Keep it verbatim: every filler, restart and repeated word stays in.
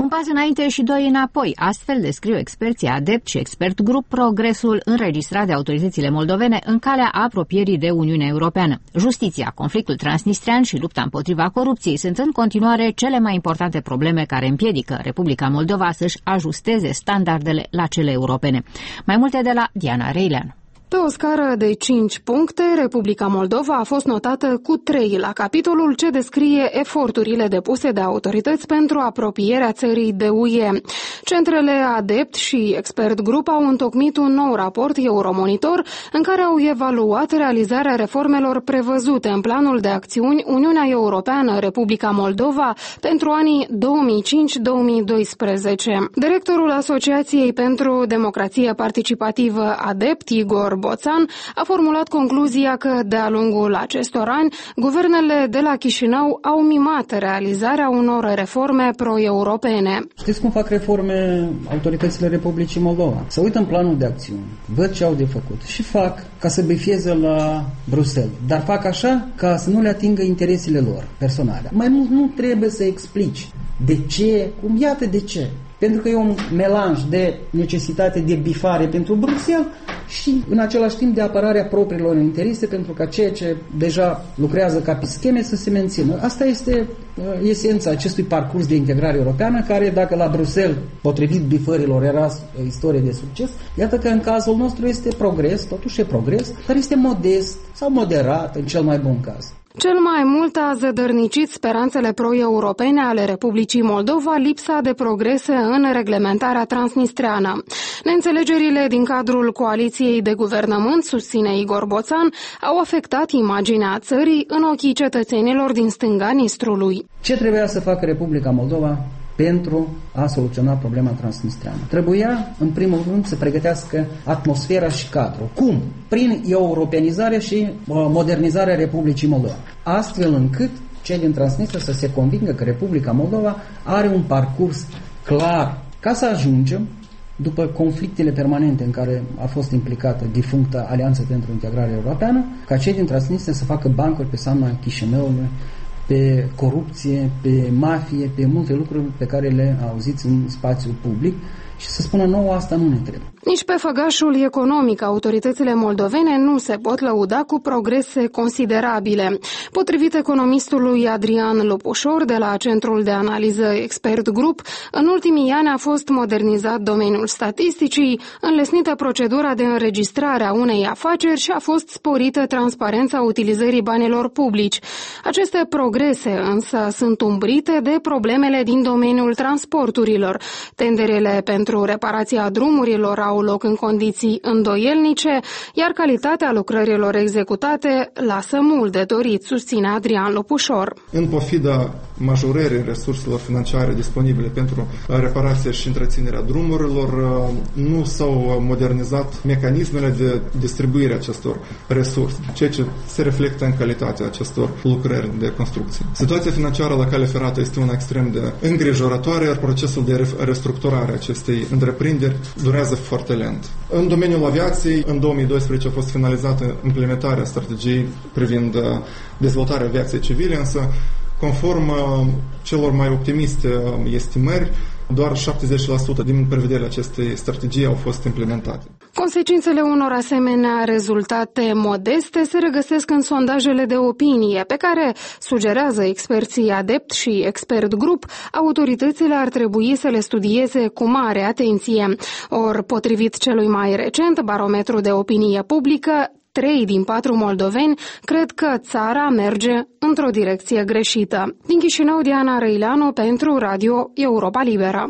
pas înainte și doi înapoi. Astfel descriu experții adept și expert grup progresul înregistrat de autoritățile moldovene în calea apropierii de Uniunea Europeană. Justiția, conflictul transnistrean și lupta împotriva corupției sunt în continuare cele mai importante probleme care împiedică Republica Moldova să-și ajusteze standardele la cele europene. Mai multe de la Diana Reileanu. Pe o scară de cinci puncte, Republica Moldova a fost notată cu trei la capitolul ce descrie eforturile depuse de autorități pentru apropierea țării de U E. Centrele Adept și Expert Group au întocmit un nou raport Euromonitor în care au evaluat realizarea reformelor prevăzute în planul de acțiuni Uniunea Europeană Republica Moldova pentru anii două mii cinci - două mii doisprezece. Directorul Asociației pentru Democrație Participativă Adept, Igor Boțan, a formulat concluzia că de-a lungul acestor ani, guvernele de la Chișinău au mimat realizarea unor reforme pro-europene. Știți cum fac reforme autoritățile Republicii Moldova? Se uită în planul de acțiune, văd ce au de făcut și fac ca să bifieze la Bruxelles, dar fac așa ca să nu le atingă interesele lor personale. Mai mult nu trebuie să explici de ce, cum, iată de ce. Pentru că e un melanj de necesitate de bifare pentru Bruxelles și în același timp de apărarea propriilor interese pentru ca ceea ce deja lucrează ca pe scheme să se mențină. Asta este uh, esența acestui parcurs de integrare europeană care, dacă la Bruxelles, potrivit bifărilor, era o istorie de succes, iată că în cazul nostru este progres, totuși e progres, dar este modest sau moderat în cel mai bun caz. Cel mai mult a zădărnicit speranțele pro-europene ale Republicii Moldova lipsa de progrese în reglementarea transnistreană. Neînțelegerile din cadrul coaliției de guvernământ, susține Igor Boțan, au afectat imaginea țării în ochii cetățenilor din stânga Nistrului. Ce trebuia să facă Republica Moldova pentru a soluționa problema transnistreană? Trebuia, în primul rând, să pregătească atmosfera și cadrul. Cum? Prin europenizare și modernizarea Republicii Moldova. Astfel încât cei din Transnistria să se convingă că Republica Moldova are un parcurs clar ca să ajungem, după conflictele permanente în care a fost implicată difuncta Alianță pentru Integrare Europeană, ca cei din Transnistria să facă bancuri pe seama Chișinăului, pe corupție, pe mafie, pe multe lucruri pe care le auziți în spațiul public și să spună nouă asta nu ne trebuie. Nici pe făgașul economic, autoritățile moldovene nu se pot lăuda cu progrese considerabile. Potrivit economistului Adrian Lopușor de la Centrul de Analiză Expert Group, în ultimii ani a fost modernizat domeniul statisticii, înlesnită procedura de înregistrare a unei afaceri și a fost sporită transparența utilizării banilor publici. Aceste progrese însă sunt umbrite de problemele din domeniul transporturilor. Tenderele pentru reparația drumurilor au loc în condiții îndoielnice, iar calitatea lucrărilor executate lasă mult de dorit, susține Adrian Lopușor. În pofida majorării resurselor financiare disponibile pentru reparația și întreținerea drumurilor, nu s-au modernizat mecanismele de distribuire acestor resurse, ceea ce se reflectă în calitatea acestor lucrări de construcție. Situația financiară la cale ferată este una extrem de îngrijorătoare, iar procesul de restructurare a acestei întreprinderi durează foarte lent. În domeniul aviației, în două mii doisprezece a fost finalizată implementarea strategiei privind dezvoltarea aviației civile, însă conform celor mai optimiste estimări, doar șaptezeci la sută din prevederile acestei strategii au fost implementate. Consecințele unor asemenea rezultate modeste se regăsesc în sondajele de opinie, pe care, sugerează experții Adept și Expert Group, autoritățile ar trebui să le studieze cu mare atenție. Or, potrivit celui mai recent barometru de opinie publică, trei din patru moldoveni cred că țara merge într-o direcție greșită. Din Chișinău, Diana Răileanu pentru Radio Europa Liberă.